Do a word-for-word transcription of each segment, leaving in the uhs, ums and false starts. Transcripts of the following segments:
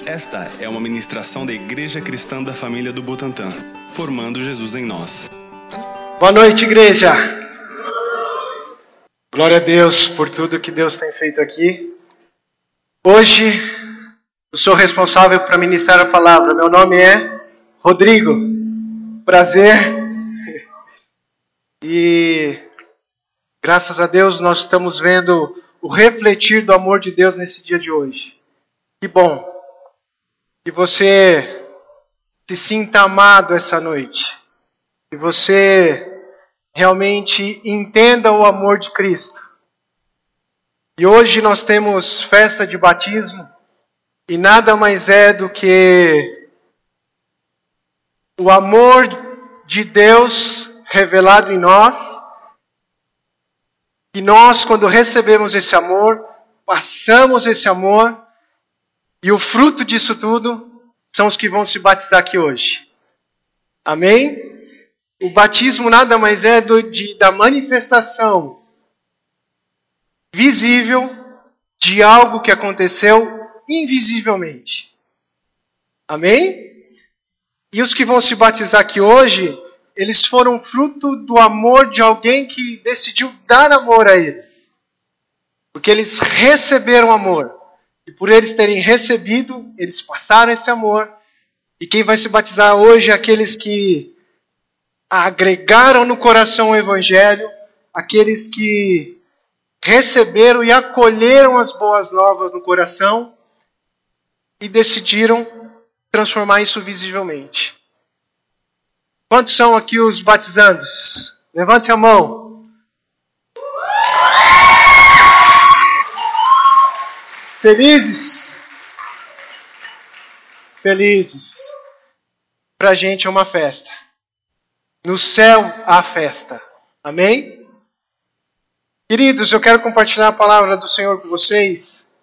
Esta é uma ministração da Igreja Cristã da Família do Butantã, formando Jesus em nós. Boa noite, igreja. Glória a Deus por tudo que Deus tem feito aqui. Hoje, eu sou responsável para ministrar a palavra. Meu nome é Rodrigo. Prazer. E graças a Deus nós estamos vendo o refletir do amor de Deus nesse dia de hoje. Que bom que você se sinta amado essa noite. Que você realmente entenda o amor de Cristo. E hoje nós temos festa de batismo. E nada mais é do que o amor de Deus revelado em nós. E nós, quando recebemos esse amor, passamos esse amor. E o fruto disso tudo são os que vão se batizar aqui hoje. Amém? O batismo nada mais é do, de, da manifestação visível de algo que aconteceu invisivelmente. Amém? E os que vão se batizar aqui hoje, eles foram fruto do amor de alguém que decidiu dar amor a eles. Porque eles receberam amor. E por eles terem recebido, eles passaram esse amor. E quem vai se batizar hoje é aqueles que agregaram no coração o Evangelho, aqueles que receberam e acolheram as boas novas no coração e decidiram transformar isso visivelmente. Quantos são aqui os batizandos? Levante a mão. Felizes? Felizes. Pra gente é uma festa. No céu há festa. Amém? Queridos, eu quero compartilhar a palavra do Senhor com vocês.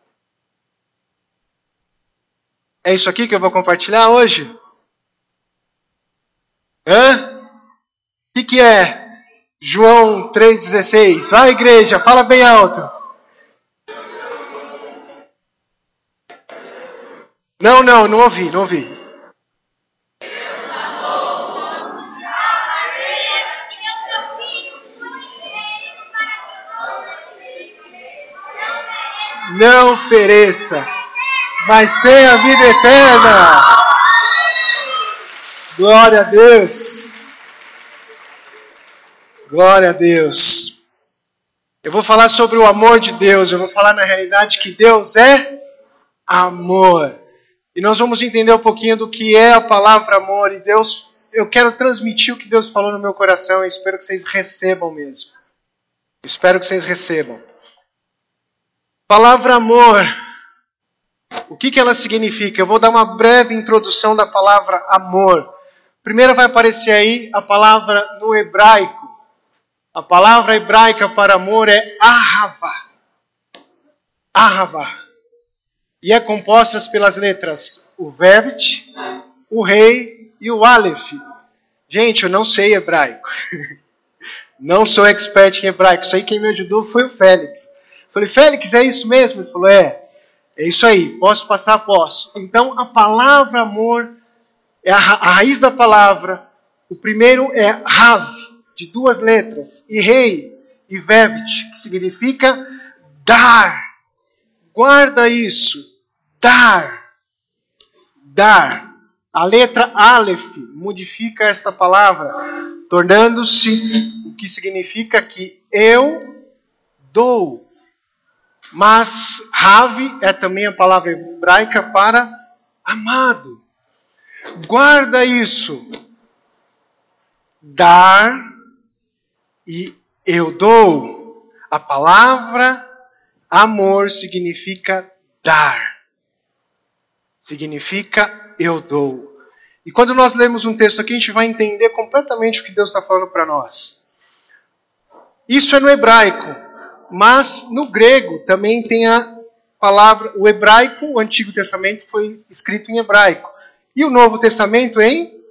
É isso aqui que eu vou compartilhar hoje? Hã? O que, que é? João três dezesseis. Vai, igreja, fala bem alto. Não, não, não ouvi, não ouvi. Não pereça, mas tenha vida eterna. Glória a Deus. Glória a Deus. Eu vou falar sobre o amor de Deus. Eu vou falar na realidade que Deus é amor. E nós vamos entender um pouquinho do que é a palavra amor. E Deus, eu quero transmitir o que Deus falou no meu coração. E espero que vocês recebam mesmo. Espero que vocês recebam. Palavra amor. O que, que ela significa? Eu vou dar uma breve introdução da palavra amor. Primeiro vai aparecer aí a palavra no hebraico. A palavra hebraica para amor é ahava. Ahava. E é composta pelas letras o Vevet, o Rei e o Aleph. Gente, eu não sei hebraico. Não sou expert em hebraico. Isso aí quem me ajudou foi o Félix. Falei, Félix, é isso mesmo? Ele falou, é. É isso aí. Posso passar? Posso. Então, a palavra amor é a, ra- a raiz da palavra. O primeiro é Rav, de duas letras. E Rei e Vevet, que significa dar. Guarda isso. Dar. Dar. A letra Aleph modifica esta palavra, tornando-se o que significa que eu dou. Mas Rav é também a palavra hebraica para amado. Guarda isso. Dar e eu dou. A palavra amor significa dar. Significa eu dou. E quando nós lemos um texto aqui, a gente vai entender completamente o que Deus está falando para nós. Isso é no hebraico. Mas no grego também tem a palavra, o hebraico, o Antigo Testamento foi escrito em hebraico. E o Novo Testamento em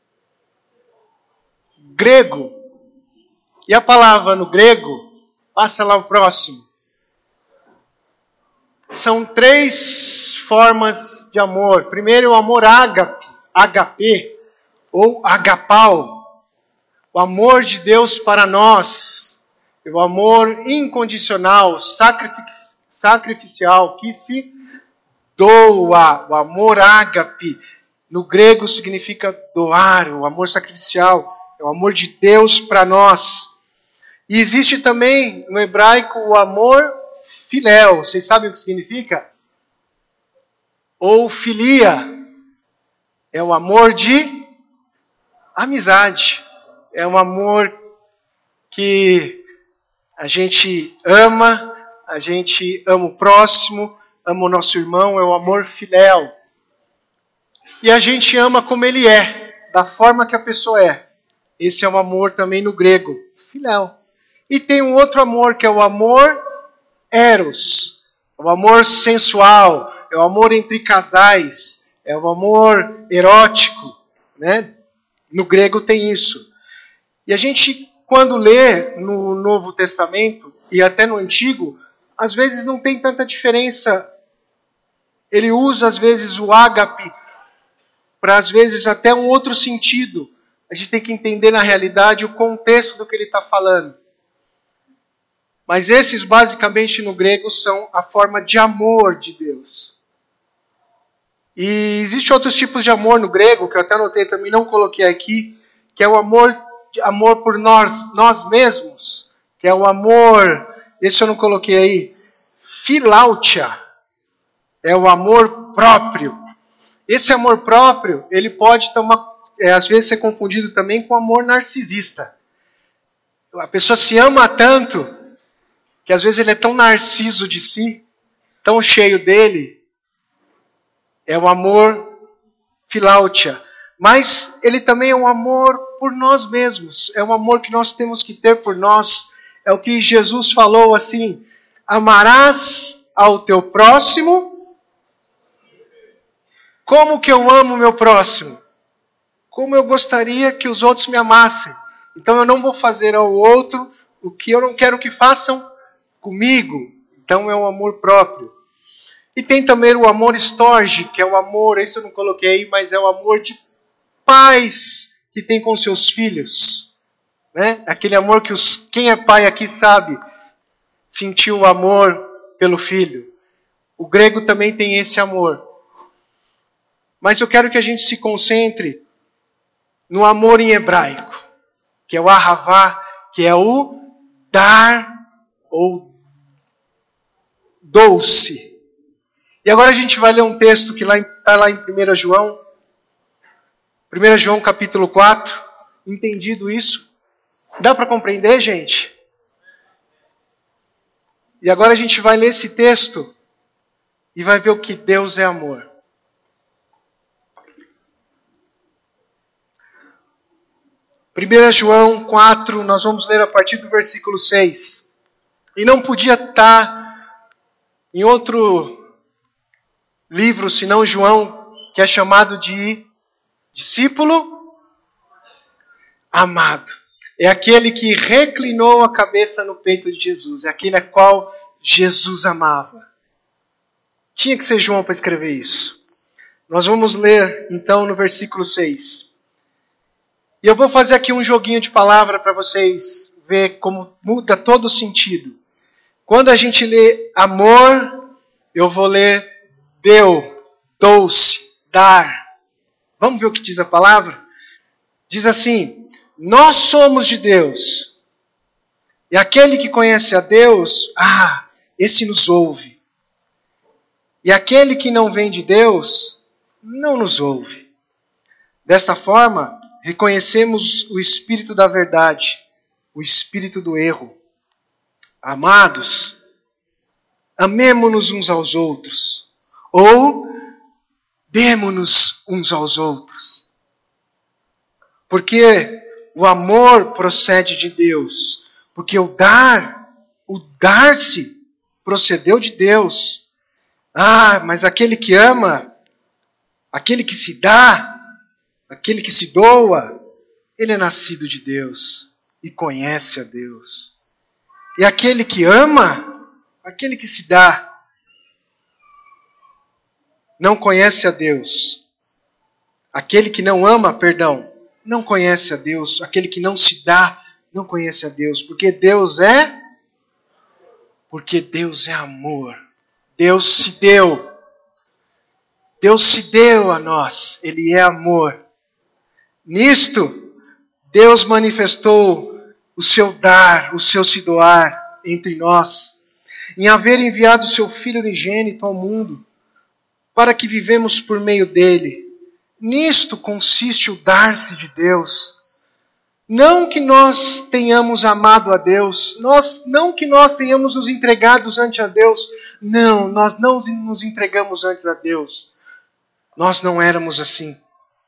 grego. E a palavra no grego, passa lá o próximo. são três formas de amor. Primeiro, o amor ágape, H P, ou agapau, o amor de Deus para nós, o amor incondicional, sacrific- sacrificial, que se doa, o amor ágape, no grego significa doar, o amor sacrificial, é o amor de Deus para nós. E existe também no hebraico o amor filéu. Vocês sabem o que significa? Ou filia. É o amor de amizade. É um amor que a gente ama, a gente ama o próximo, ama o nosso irmão, é o amor filéu. E a gente ama como ele é, da forma que a pessoa é. Esse é um amor também no grego, filéu. E tem um outro amor que é o amor eros, o amor sensual, é o amor entre casais, é o amor erótico, né? No grego tem isso. E a gente, quando lê no Novo Testamento e até no Antigo, às vezes não tem tanta diferença. Ele usa às vezes o ágape para às vezes até um outro sentido. A gente tem que entender na realidade o contexto do que ele está falando. Mas esses, basicamente, no grego, são a forma de amor de Deus. E existem outros tipos de amor no grego, que eu até anotei também, não coloquei aqui, que é o amor, amor por nós, nós mesmos, que é o amor, esse eu não coloquei aí, filautia, é o amor próprio. Esse amor próprio, ele pode tomar, é, às vezes ser confundido também com amor narcisista. A pessoa se ama tanto que às vezes ele é tão narciso de si, tão cheio dele, é o amor filautia. Mas ele também é um amor por nós mesmos, é um amor que nós temos que ter por nós. É o que Jesus falou assim, amarás ao teu próximo, como que eu amo o meu próximo? Como eu gostaria que os outros me amassem. Então eu não vou fazer ao outro o que eu não quero que façam comigo. Então é um amor próprio. E tem também o amor storge, que é o amor, esse eu não coloquei, mas é o amor de pais que tem com seus filhos. Né? Aquele amor que os, quem é pai aqui sabe, sentiu o amor pelo filho. O grego também tem esse amor. Mas eu quero que a gente se concentre no amor em hebraico, que é o ahavá, que é o dar ou doce. E agora a gente vai ler um texto que está lá em primeira João. primeira João capítulo quatro. Entendido isso? Dá para compreender, gente? E agora a gente vai ler esse texto e vai ver o que Deus é amor. primeira João quatro, nós vamos ler a partir do versículo seis. E não podia estar em outro livro, senão João, que é chamado de discípulo amado. É aquele que reclinou a cabeça no peito de Jesus. É aquele a qual Jesus amava. Tinha que ser João para escrever isso. Nós vamos ler, então, no versículo seis. E eu vou fazer aqui um joguinho de palavra para vocês ver como muda todo o sentido. Quando a gente lê amor, eu vou ler deu, doce, dar. Vamos ver o que diz a palavra? Diz assim, nós somos de Deus. E aquele que conhece a Deus, ah, esse nos ouve. E aquele que não vem de Deus, não nos ouve. Desta forma, reconhecemos o espírito da verdade, o espírito do erro. Amados, amemo-nos uns aos outros, ou demo-nos uns aos outros. Porque o amor procede de Deus, porque o dar, o dar-se, procedeu de Deus. Ah, mas aquele que ama, aquele que se dá, aquele que se doa, ele é nascido de Deus e conhece a Deus. E aquele que ama, aquele que se dá, não conhece a Deus. Aquele que não ama, perdão, não conhece a Deus. Aquele que não se dá, não conhece a Deus. Porque Deus é... Porque Deus é amor. Deus se deu. Deus se deu a nós. Ele é amor. Nisto, Deus manifestou o seu dar, o seu se doar entre nós, em haver enviado o seu Filho unigênito ao mundo, para que vivemos por meio dele. Nisto consiste o dar-se de Deus. Não que nós tenhamos amado a Deus, nós, não que nós tenhamos nos entregados ante a Deus. Não, nós não nos entregamos antes a Deus. Nós não éramos assim.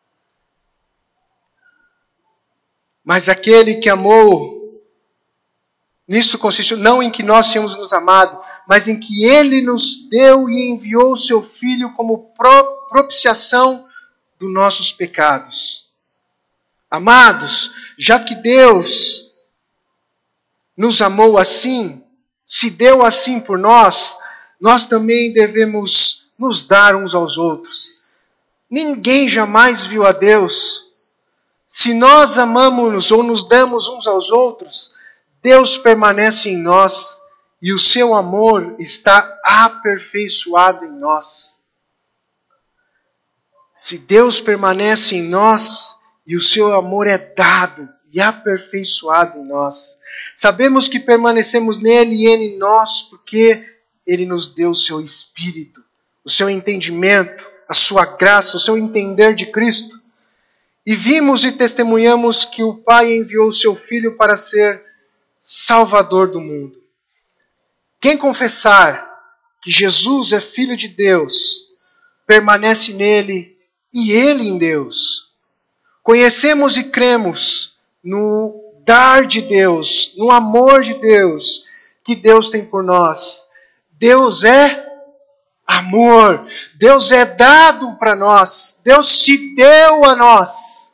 Mas aquele que amou, nisso consiste não em que nós tínhamos nos amado, mas em que Ele nos deu e enviou o seu Filho como propiciação dos nossos pecados. Amados, já que Deus nos amou assim, se deu assim por nós, nós também devemos nos dar uns aos outros. Ninguém jamais viu a Deus. Se nós amamos ou nos damos uns aos outros, Deus permanece em nós e o seu amor está aperfeiçoado em nós. Se Deus permanece em nós e o seu amor é dado e aperfeiçoado em nós, sabemos que permanecemos nele e ele em nós porque ele nos deu o seu Espírito, o seu entendimento, a sua graça, o seu entender de Cristo. E vimos e testemunhamos que o Pai enviou o seu Filho para ser Salvador do mundo. Quem confessar que Jesus é Filho de Deus, permanece nele e ele em Deus. Conhecemos e cremos no dar de Deus, no amor de Deus, que Deus tem por nós. Deus é amor. Deus é dado para nós. Deus se deu a nós.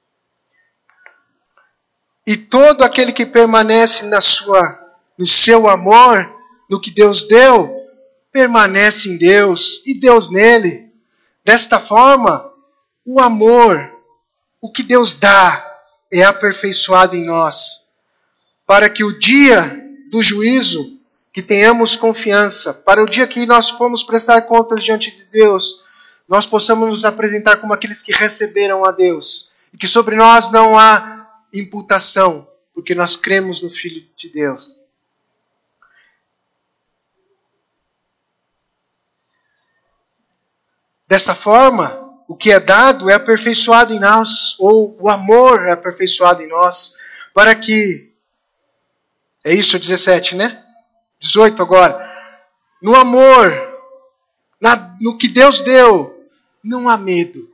E todo aquele que permanece na sua, no seu amor, no que Deus deu, permanece em Deus e Deus nele. Desta forma, o amor, o que Deus dá, é aperfeiçoado em nós, para que o dia do juízo, que tenhamos confiança, para o dia que nós formos prestar contas diante de Deus, nós possamos nos apresentar como aqueles que receberam a Deus, e que sobre nós não há imputação, porque nós cremos no Filho de Deus. Desta forma, o que é dado é aperfeiçoado em nós, ou o amor é aperfeiçoado em nós, para que... É isso, dezessete, né? dezoito agora. No amor, na, no que Deus deu, não há medo.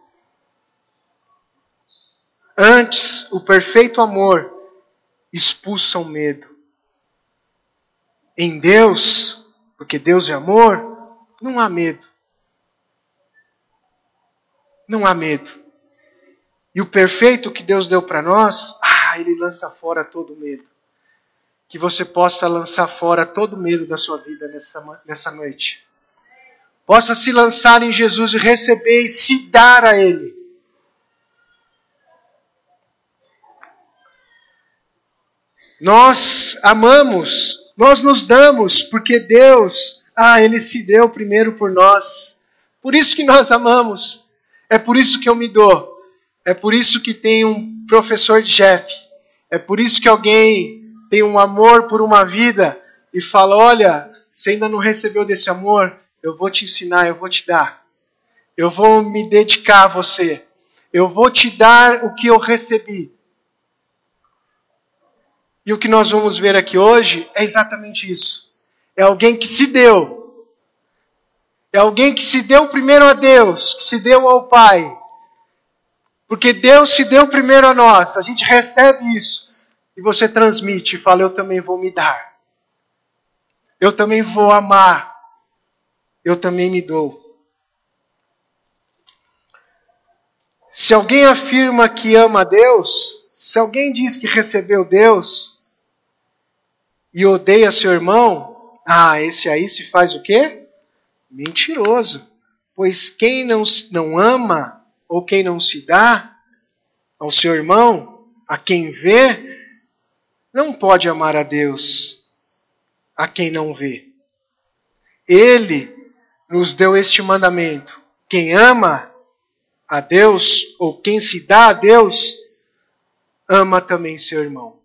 Antes, o perfeito amor expulsa o medo. Em Deus, porque Deus é amor, não há medo. Não há medo. E o perfeito que Deus deu para nós, ah, Ele lança fora todo medo. Que você possa lançar fora todo medo da sua vida nessa, nessa noite. Possa se lançar em Jesus e receber e se dar a Ele. Nós amamos, nós nos damos, porque Deus, ah, Ele se deu primeiro por nós. Por isso que nós amamos. É por isso que eu me dou. É por isso que tem um professor de Jeff. É por isso que alguém tem um amor por uma vida e fala, olha, você ainda não recebeu desse amor, eu vou te ensinar, eu vou te dar. Eu vou me dedicar a você. Eu vou te dar o que eu recebi. E o que nós vamos ver aqui hoje é exatamente isso. É alguém que se deu. É alguém que se deu primeiro a Deus, que se deu ao Pai. Porque Deus se deu primeiro a nós. A gente recebe isso. E você transmite e fala, eu também vou me dar. Eu também vou amar. Eu também me dou. Se alguém afirma que ama a Deus, se alguém diz que recebeu Deus e odeia seu irmão, ah, esse aí se faz o quê? Mentiroso. Pois quem não, não ama, ou quem não se dá ao seu irmão, a quem vê, não pode amar a Deus, a quem não vê. Ele nos deu este mandamento: quem ama a Deus, ou quem se dá a Deus, ama também seu irmão.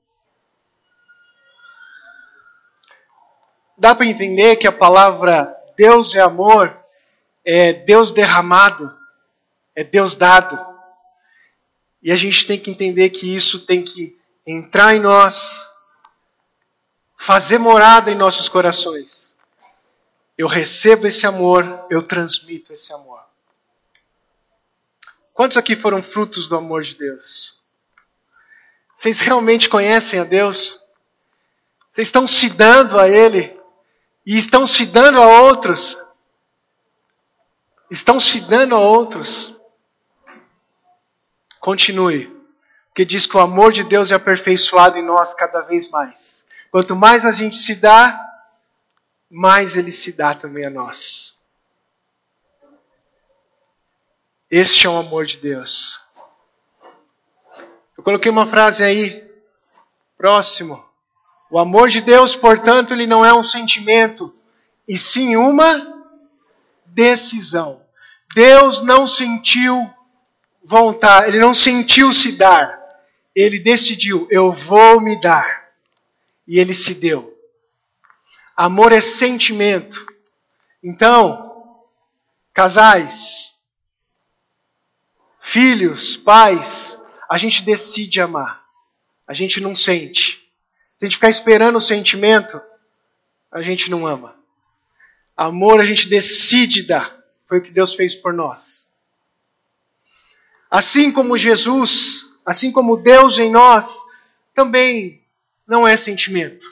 Dá para entender que a palavra Deus é amor, é Deus derramado, é Deus dado. E a gente tem que entender que isso tem que entrar em nós, fazer morada em nossos corações. Eu recebo esse amor, eu transmito esse amor. Quantos aqui foram frutos do amor de Deus? Vocês realmente conhecem a Deus? Vocês estão se dando a Ele? E estão se dando a outros? Estão se dando a outros? Continue. Porque diz que o amor de Deus é aperfeiçoado em nós cada vez mais. Quanto mais a gente se dá, mais Ele se dá também a nós. Este é o amor de Deus. Eu coloquei uma frase aí, próximo. O amor de Deus, portanto, ele não é um sentimento, e sim uma decisão. Deus não sentiu vontade, ele não sentiu se dar. Ele decidiu, eu vou me dar. E ele se deu. Amor é sentimento. Então, casais, filhos, pais, a gente decide amar. A gente não sente. Se a gente ficar esperando o sentimento, a gente não ama. Amor a gente decide dar. Foi o que Deus fez por nós. Assim como Jesus, assim como Deus em nós, também não é sentimento.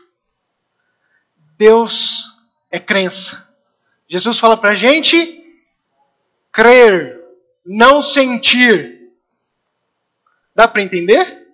Deus é crença. Jesus fala pra gente crer, não sentir. Dá para entender?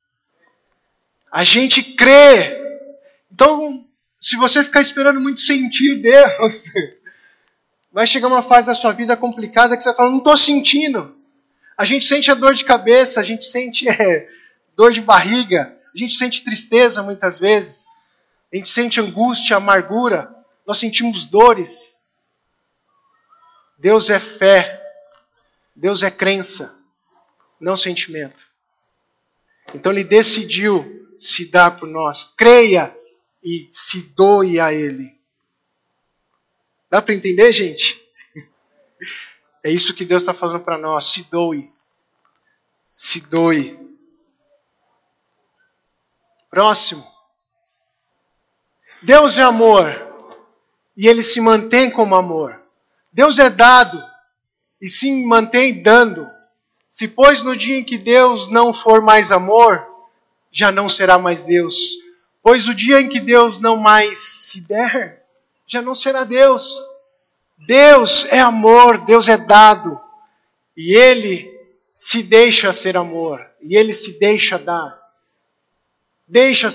A gente crê. Então, se você ficar esperando muito sentir Deus, vai chegar uma fase da sua vida complicada que você vai falar, não estou sentindo. A gente sente a dor de cabeça, a gente sente é, dor de barriga, a gente sente tristeza muitas vezes, a gente sente angústia, amargura, nós sentimos dores. Deus é fé, Deus é crença, não sentimento. Então Ele decidiu se dar por nós. Creia e se doe a Ele. Dá para entender, gente? É isso que Deus está falando para nós. Se doe. Se doe. Próximo. Deus é amor. E Ele se mantém como amor. Deus é dado. E se mantém dando. Se pois no dia em que Deus não for mais amor, já não será mais Deus. Pois o dia em que Deus não mais se der, já não será Deus. Deus é amor, Deus é dado. E Ele se deixa ser amor. E Ele se deixa dar. Deixa.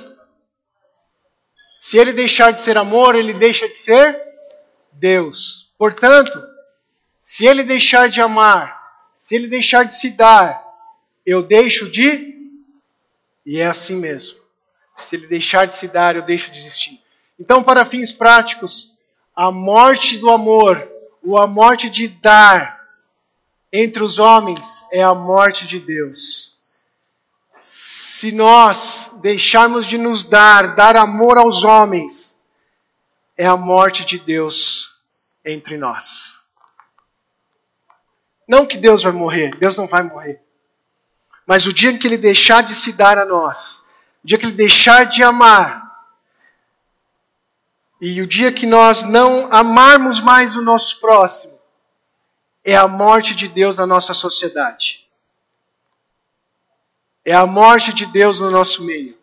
Se Ele deixar de ser amor, Ele deixa de ser Deus. Portanto, se Ele deixar de amar, se Ele deixar de se dar, eu deixo de... E é assim mesmo. Se Ele deixar de se dar, eu deixo de existir. Então, para fins práticos, a morte do amor, ou a morte de dar entre os homens, é a morte de Deus. Se nós deixarmos de nos dar, dar amor aos homens, é a morte de Deus entre nós. Não que Deus vai morrer, Deus não vai morrer. Mas o dia em que Ele deixar de se dar a nós, o dia que Ele deixar de amar, e o dia que nós não amarmos mais o nosso próximo, é a morte de Deus na nossa sociedade. É a morte de Deus no nosso meio.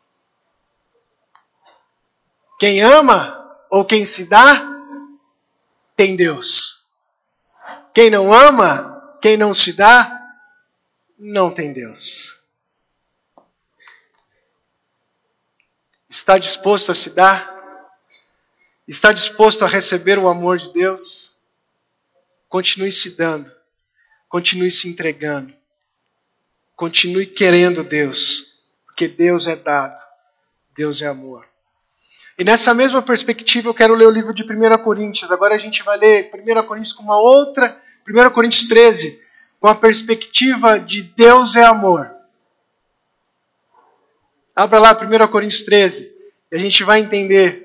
Quem ama ou quem se dá, tem Deus. Quem não ama, quem não se dá, não tem Deus. Está disposto a se dar? Está disposto a receber o amor de Deus? continue se dando, continue se entregando, continue querendo Deus, porque Deus é dado, Deus é amor. E nessa mesma perspectiva eu quero ler o livro de primeira Coríntios. Agora a gente vai ler primeira Coríntios com uma outra, primeira Coríntios treze, com a perspectiva de Deus é amor. Abra lá primeira Coríntios treze e a gente vai entender.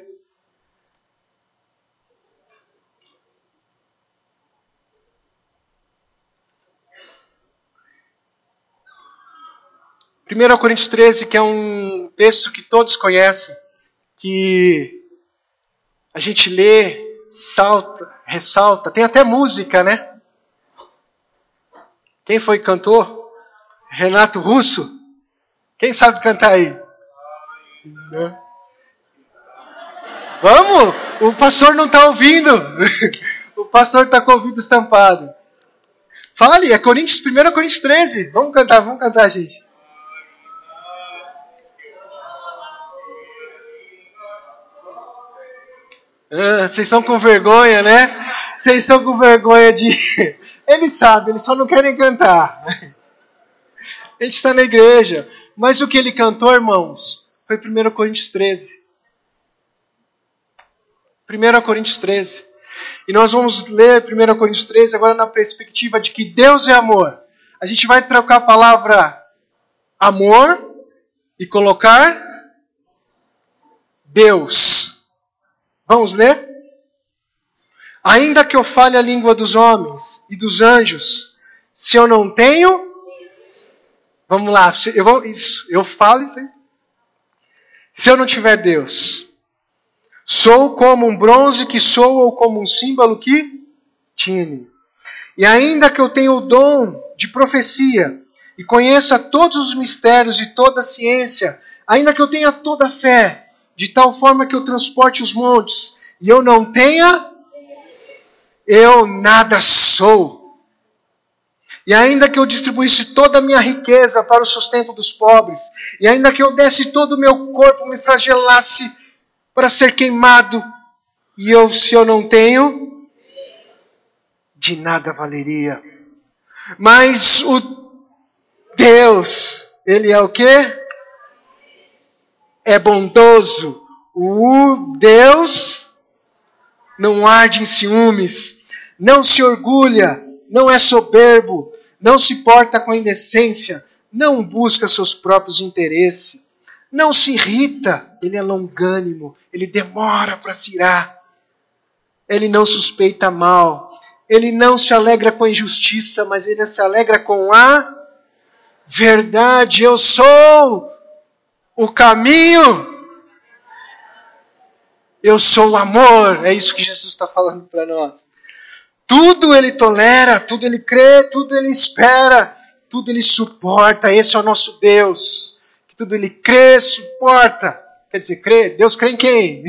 primeira Coríntios treze, que é um texto que todos conhecem, que a gente lê, salta, ressalta, tem até música, né? Quem foi cantor? Renato Russo? Quem sabe cantar aí? Não. Vamos! O pastor não está ouvindo. O pastor está com o ouvido estampado. Fale, é Coríntios, primeira Coríntios treze. Vamos cantar, vamos cantar, gente. Ah, vocês estão com vergonha, né? Vocês estão com vergonha de... Eles sabem, eles só não querem cantar. A gente está na igreja. Mas o que ele cantou, irmãos, foi primeira Coríntios treze. primeira Coríntios treze. E nós vamos ler primeira Coríntios treze agora na perspectiva de que Deus é amor. A gente vai trocar a palavra amor e colocar Deus. Vamos ler? Ainda que eu fale a língua dos homens e dos anjos, se eu não tenho... Vamos lá, eu, vou, isso, eu falo isso aí. Se eu não tiver Deus, sou como um bronze que soa ou como um símbolo que tine. E ainda que eu tenha o dom de profecia e conheça todos os mistérios e toda a ciência, ainda que eu tenha toda a fé, de tal forma que eu transporte os montes, e eu não tenha, eu nada sou. E ainda que eu distribuísse toda a minha riqueza para o sustento dos pobres, e ainda que eu desse todo o meu corpo, me flagelasse para ser queimado, e eu, se eu não tenho, de nada valeria. Mas o Deus, Ele é o quê? É bondoso. O Deus não arde em ciúmes, não se orgulha, não é soberbo, não se porta com indecência, não busca seus próprios interesses, não se irrita, ele é longânimo, ele demora para se irar, ele não suspeita mal, ele não se alegra com a injustiça, mas ele se alegra com a verdade. Eu sou o caminho, eu sou o amor, é isso que Jesus está falando para nós. Tudo ele tolera, tudo ele crê, tudo ele espera, tudo ele suporta. Esse é o nosso Deus. Que tudo ele crê, suporta. Quer dizer, crê, Deus crê em quem?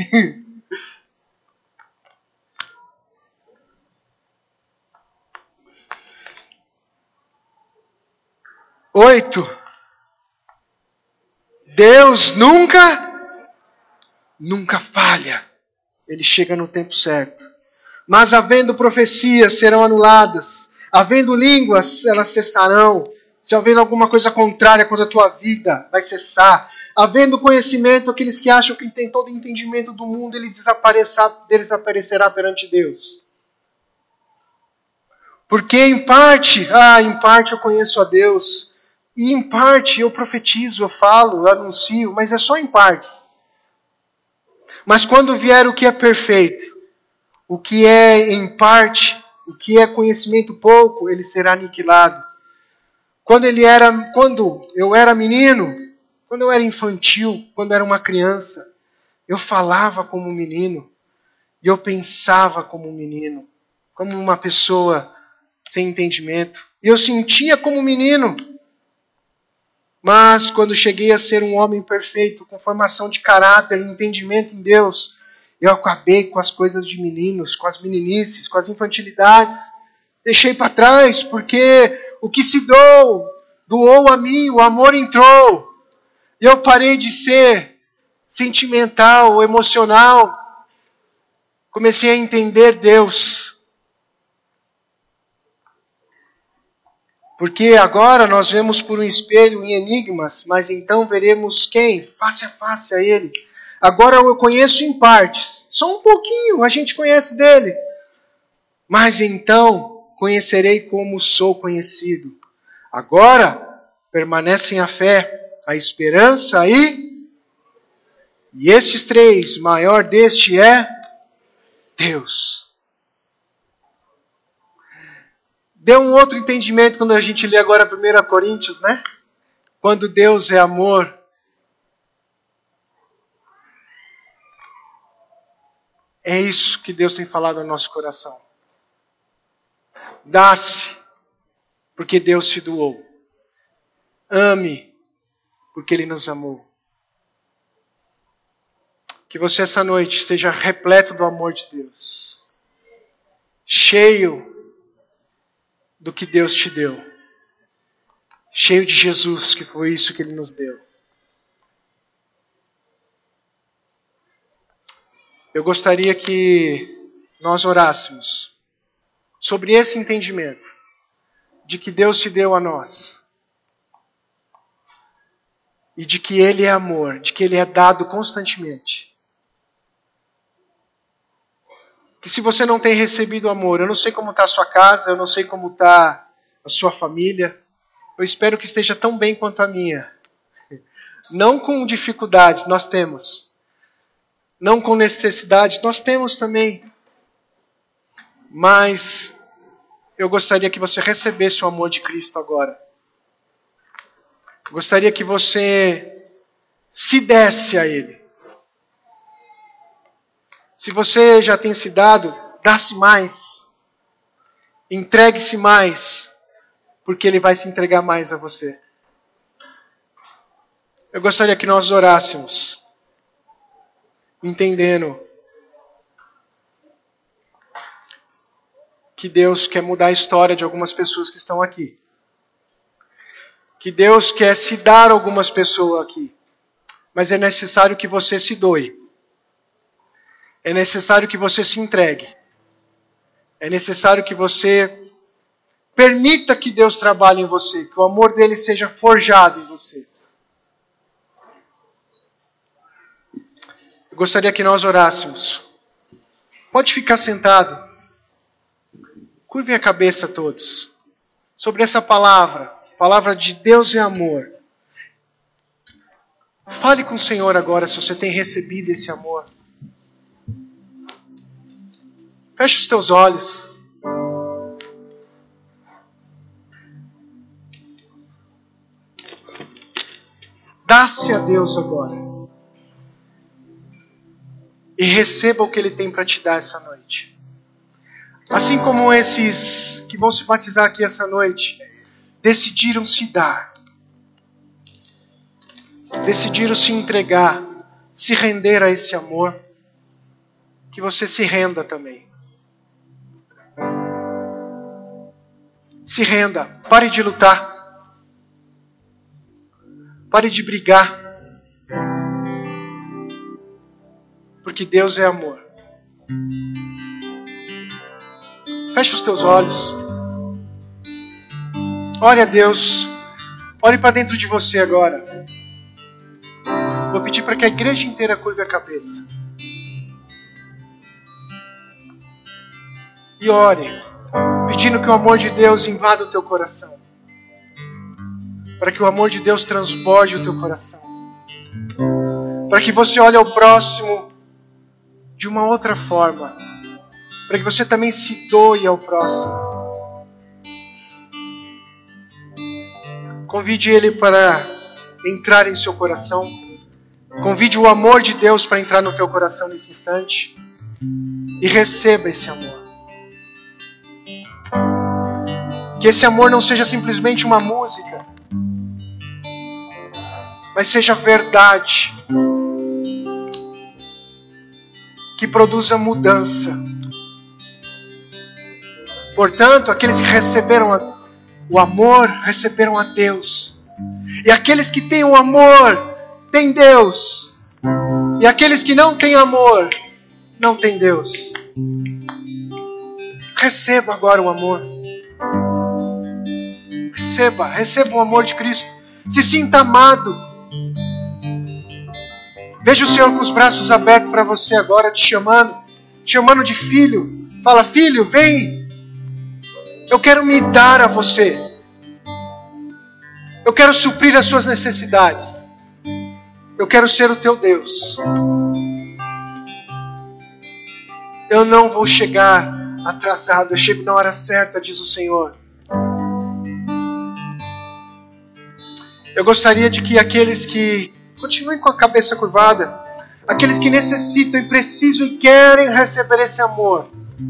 Oito. Deus nunca, nunca falha. Ele chega no tempo certo. Mas havendo profecias, serão anuladas. Havendo línguas, elas cessarão. Se havendo alguma coisa contrária contra a tua vida, vai cessar. Havendo conhecimento, aqueles que acham que têm todo o entendimento do mundo, ele desaparecerá perante Deus. Porque em parte, ah, em parte eu conheço a Deus. E em parte eu profetizo, eu falo, eu anuncio, mas é só em partes. Mas quando vier o que é perfeito, o que é em parte, o que é conhecimento pouco, ele será aniquilado. Quando ele era, quando eu era menino, quando eu era infantil, quando eu era uma criança, eu falava como um menino, e eu pensava como um menino, como uma pessoa sem entendimento. E eu sentia como um menino. Mas quando cheguei a ser um homem perfeito, com formação de caráter e entendimento em Deus, eu acabei com as coisas de meninos, com as meninices, com as infantilidades. Deixei para trás, porque o que se doou, doou a mim, o amor entrou. E eu parei de ser sentimental, emocional. Comecei a entender Deus. Porque agora nós vemos por um espelho em enigmas, mas então veremos quem? Face a face a Ele. Agora eu conheço em partes, só um pouquinho a gente conhece dele. Mas então conhecerei como sou conhecido. Agora permanecem a fé, a esperança e... E estes três, o maior deste é Deus. Deu um outro entendimento quando a gente lê agora primeira Coríntios, né? Quando Deus é amor. É isso que Deus tem falado no nosso coração. Dá-se, porque Deus se doou. Ame, porque Ele nos amou. Que você essa noite seja repleto do amor de Deus. Cheio do que Deus te deu. Cheio de Jesus, que foi isso que Ele nos deu. Eu gostaria que nós orássemos sobre esse entendimento de que Deus te deu a nós. E de que Ele é amor, de que Ele é dado constantemente. Que se você não tem recebido amor, eu não sei como está a sua casa, eu não sei como está a sua família, eu espero que esteja tão bem quanto a minha. Não com dificuldades, nós temos. Não com necessidades, nós temos também. Mas eu gostaria que você recebesse o amor de Cristo agora. Gostaria que você se desse a Ele. Se você já tem se dado, dá-se mais. Entregue-se mais, porque Ele vai se entregar mais a você. Eu gostaria que nós orássemos, entendendo que Deus quer mudar a história de algumas pessoas que estão aqui. Que Deus quer se dar a algumas pessoas aqui. Mas é necessário que você se doe. É necessário que você se entregue. É necessário que você permita que Deus trabalhe em você. Que o amor dele seja forjado em você. Eu gostaria que nós orássemos. Pode ficar sentado. Curvem a cabeça todos. Sobre essa palavra. Palavra de Deus e amor. Fale com o Senhor agora se você tem recebido esse amor. Feche os teus olhos. Dá-se a Deus agora. E receba o que Ele tem para te dar essa noite. Assim como esses que vão se batizar aqui essa noite, decidiram se dar. Decidiram se entregar, se render a esse amor. Que você se renda também. Se renda. Pare de lutar. Pare de brigar. Porque Deus é amor. Feche os teus olhos. Ore a Deus. Olhe para dentro de você agora. Vou pedir para que a igreja inteira curve a cabeça. E ore, pedindo que o amor de Deus invada o teu coração. Para que o amor de Deus transborde o teu coração. Para que você olhe ao próximo de uma outra forma. Para que você também se doe ao próximo. Convide ele para entrar em seu coração. Convide o amor de Deus para entrar no teu coração nesse instante. E receba esse amor. Que esse amor não seja simplesmente uma música, mas seja verdade. Que produza mudança. Portanto, aqueles que receberam a, o amor, receberam a Deus. E aqueles que têm o amor, têm Deus. E aqueles que não têm amor, não têm Deus. Receba agora o amor. Receba, receba o amor de Cristo. Se sinta amado. Veja o Senhor com os braços abertos para você agora, te chamando. Te chamando de filho. Fala, filho, vem. Eu quero me dar a você. Eu quero suprir as suas necessidades. Eu quero ser o teu Deus. Eu não vou chegar atrasado. Eu chego na hora certa, diz o Senhor. Eu gostaria de que aqueles que continuem com a cabeça curvada, aqueles que necessitam e precisam e querem receber esse amor.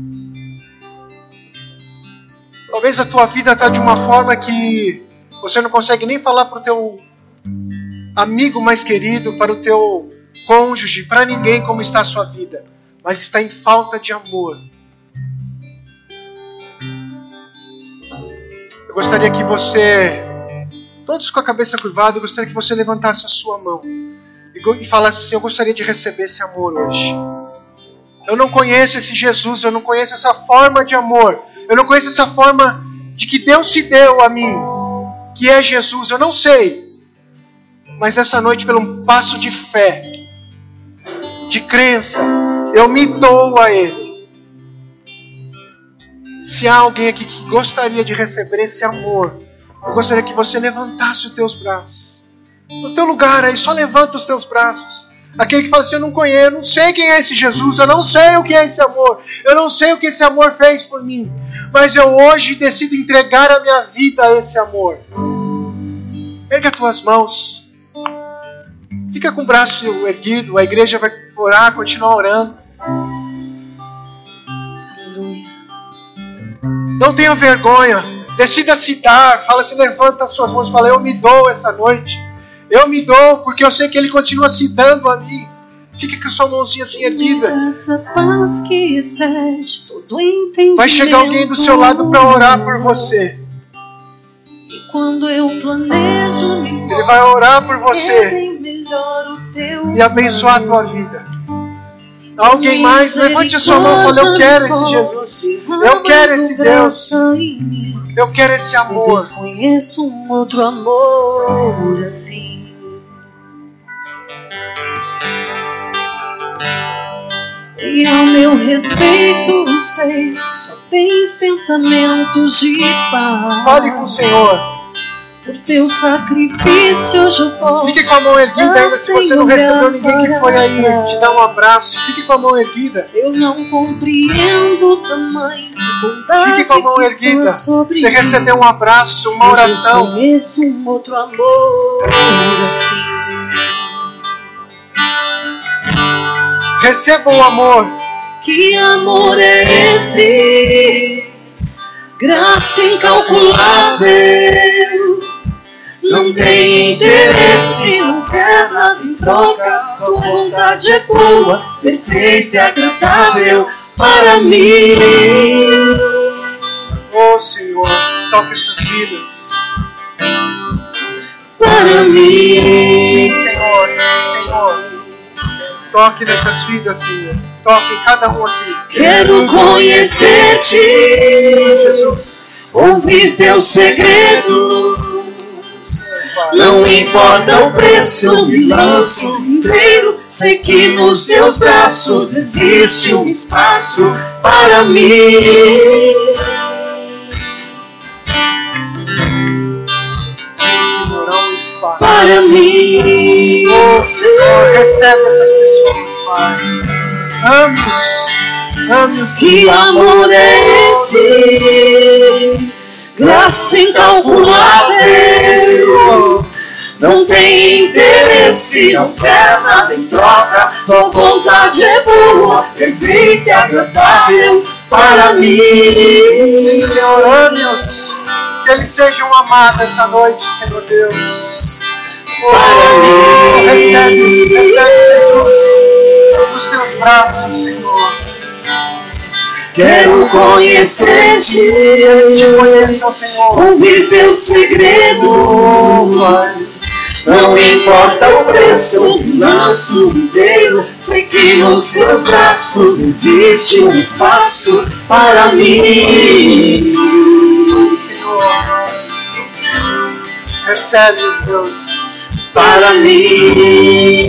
Talvez a tua vida está de uma forma que você não consegue nem falar para o teu amigo mais querido, para o teu cônjuge, para ninguém como está a sua vida, mas está em falta de amor. Eu gostaria que você, todos com a cabeça curvada, eu gostaria que você levantasse a sua mão e falasse assim, eu gostaria de receber esse amor hoje. Eu não conheço esse Jesus, eu não conheço essa forma de amor, eu não conheço essa forma de que Deus se deu a mim, que é Jesus, eu não sei. Mas essa noite, pelo um passo de fé, de crença, eu me dou a Ele. Se há alguém aqui que gostaria de receber esse amor, eu gostaria que você levantasse os teus braços. No teu lugar aí, só levanta os teus braços. Aquele que fala assim, eu não conheço, eu não sei quem é esse Jesus, eu não sei o que é esse amor, eu não sei o que esse amor fez por mim, mas eu hoje decido entregar a minha vida a esse amor. Erga as tuas mãos. Fica com o braço erguido, a igreja vai orar, continuar orando. Não tenha vergonha, decida se dar, fala assim, levanta as suas mãos e fala, eu me dou essa noite. Eu me dou porque eu sei que Ele continua se dando a mim. Fica com a sua mãozinha assim erguida. Vai chegar alguém do seu lado para orar por você. Quando eu planejo, Ele vai orar por você e abençoar a tua vida. Alguém mais, levante a sua mão e fale, eu quero esse Jesus, eu quero esse Deus, eu quero esse amor. Eu desconheço um outro amor assim. E ao meu respeito, sei, só tens pensamentos de paz. Fale com o Senhor. Por teu sacrifício hoje eu posso. Fique com a mão erguida ainda se você não recebeu ninguém que foi aí te dar um abraço. Fique com a mão erguida. Eu não compreendo o tamanho da bondade. Fique com a mão erguida. Você recebeu um abraço, uma oração. Eu conheço um outro amor assim. Receba o amor. Que amor é esse? Graça incalculável. Não tem interesse, não quer nada em troca. Tua vontade é boa, perfeita e agradável para mim. Oh Senhor, toque essas vidas. Para mim. Sim, Senhor, sim, Senhor. Toque nessas vidas, Senhor. Toque em cada um aqui. Quero conhecer-te, Jesus. Ouvir teus segredos. Não importa o preço, me lanço inteiro. Sei que nos teus braços existe um espaço para mim. Sim, Senhor, há um espaço para mim. Oh, Senhor, recebe essas pessoas, Pai. Ame-os. Ame-os. Que amor é esse? Graça incalculável. Não tem interesse, não quer nada em troca. Tua vontade é boa, perfeita e agradável para mim. Senhor, ame-os. Que eles sejam amados essa noite, Senhor Deus. Oh, recebe, recebe, Jesus, nos teus braços, Senhor. Quero conhecer-te, ouvir teus segredos. Não importa o preço, me lanço inteiro. Sei que nos teus braços existe um espaço para mim. recebe, Deus. Para mim.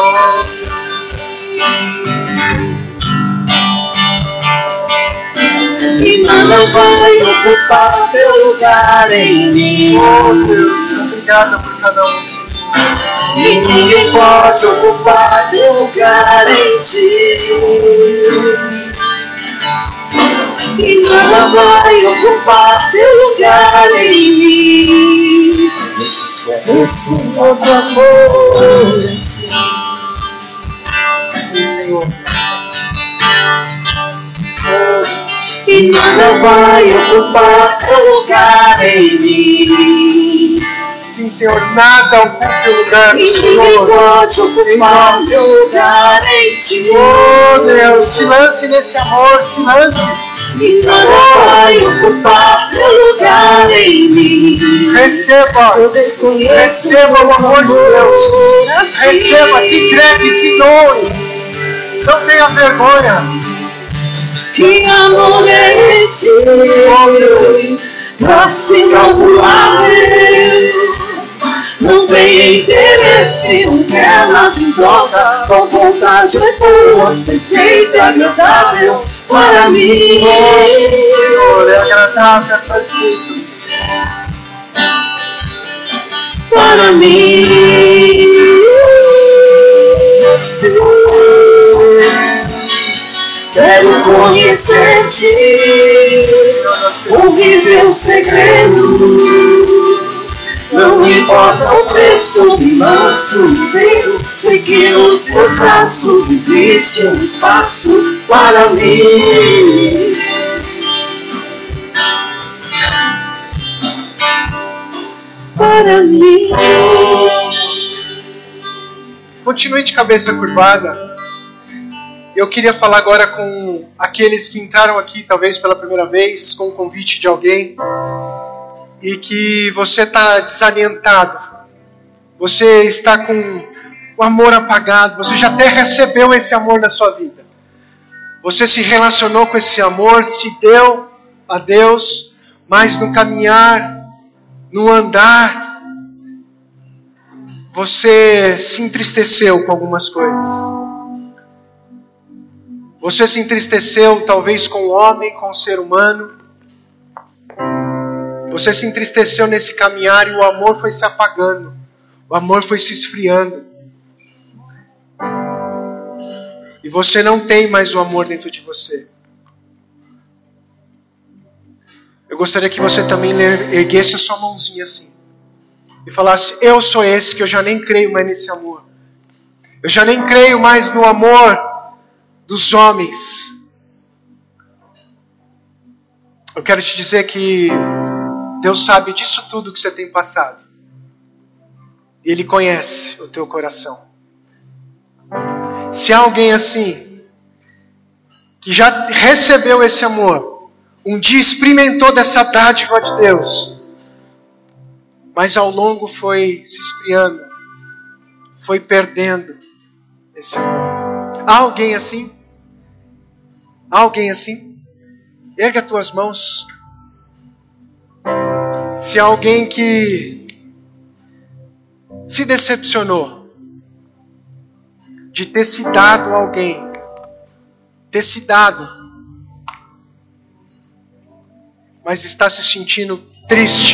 E nada vai ocupar teu lugar em mim. Oh Deus, obrigado por cada um, Senhor. E ninguém pode ocupar teu lugar em ti. E nada vai ocupar teu lugar em mim. Esse outro amor assim. Sim, Senhor. E nada vai ocupar teu lugar em mim. Sim, Senhor, nada ocupe o lugar do E ninguém Senhor. pode ocupar teu lugar em ti. Oh Deus, se lance nesse amor, se lance. E nada vai ocupar teu lugar em mim. Receba, Eu desconheço receba o amor de Deus. assim. Receba, se entregue, se doe. Não tenha vergonha. Que amor é esse? Graça incalculável. Não tem interesse, não quer nada em troca. Com vontade é boa, perfeita e agradável para mim. Senhor, é agradável, é perfeito. Para mim. Quero conhecer-te, ouvir teus segredos. Não importa o preço, me lanço inteiro. Sei que nos teus braços existe um espaço para mim. Para mim. Continue de cabeça curvada. Eu queria falar agora com aqueles que entraram aqui, talvez pela primeira vez, com o convite de alguém, e que você está desalentado, você está com o amor apagado, você já até recebeu esse amor na sua vida. Você se relacionou com esse amor, se deu a Deus, mas no caminhar, no andar, você se entristeceu com algumas coisas. Você se entristeceu talvez com o homem, com o ser humano. Você se entristeceu nesse caminhar e o amor foi se apagando. O amor foi se esfriando. E você não tem mais o amor dentro de você. Eu gostaria que você também erguesse a sua mãozinha assim. E falasse, eu sou esse que eu já nem creio mais nesse amor. Eu já nem creio mais no amor dos homens. Eu quero te dizer que Deus sabe disso tudo que você tem passado. E Ele conhece o teu coração. Se há alguém assim, que já recebeu esse amor, um dia experimentou dessa dádiva de Deus, mas ao longo foi se esfriando, foi perdendo esse amor. Há alguém assim? Há alguém assim? Erga as tuas mãos. Se há alguém que se decepcionou de ter se dado a alguém, ter se dado, mas está se sentindo triste,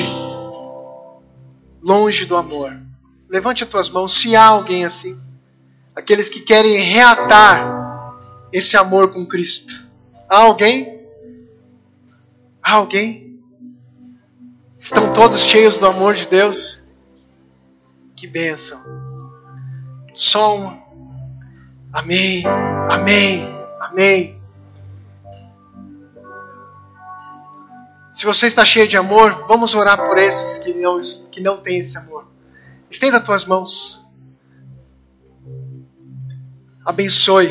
longe do amor, levante as tuas mãos. Se há alguém assim, aqueles que querem reatar esse amor com Cristo. Há alguém? Há alguém? Estão todos cheios do amor de Deus? Que bênção. Só um. Amém, amém, amém. Se você está cheio de amor, vamos orar por esses que não, que não têm esse amor. Estenda as tuas mãos. Abençoe.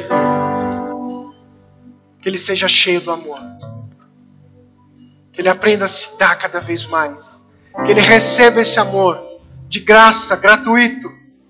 Que ele seja cheio do amor. Que ele aprenda a se dar cada vez mais. Que ele receba esse amor de graça, gratuito.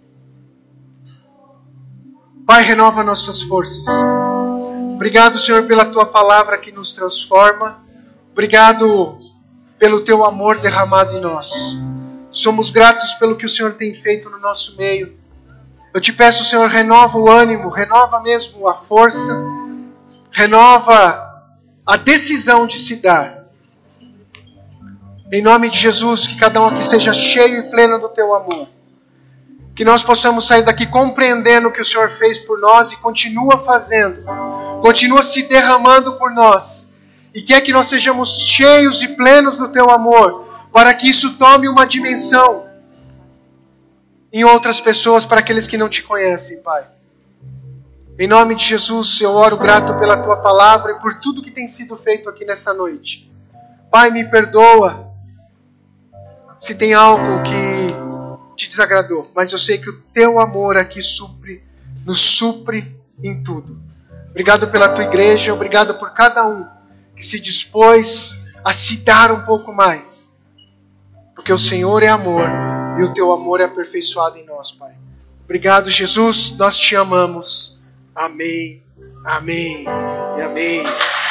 Pai, renova nossas forças. Obrigado, Senhor, pela tua palavra que nos transforma. Obrigado pelo teu amor derramado em nós. Somos gratos pelo que o Senhor tem feito no nosso meio. Eu te peço, Senhor, renova o ânimo, renova mesmo a força, renova a decisão de se dar. Em nome de Jesus, que cada um aqui seja cheio e pleno do teu amor. Que nós possamos sair daqui compreendendo o que o Senhor fez por nós e continua fazendo. Continua se derramando por nós. E quer que nós sejamos cheios e plenos do teu amor, para que isso tome uma dimensão em outras pessoas, para aqueles que não te conhecem, Pai. Em nome de Jesus, eu oro grato pela tua palavra e por tudo que tem sido feito aqui nessa noite. Pai, me perdoa se tem algo que te desagradou, mas eu sei que o teu amor aqui supre, nos supre em tudo. Obrigado pela tua igreja, obrigado por cada um que se dispôs a se dar um pouco mais. Porque o Senhor é amor e o teu amor é aperfeiçoado em nós, Pai. Obrigado, Jesus, nós te amamos. Amém, amém e amém.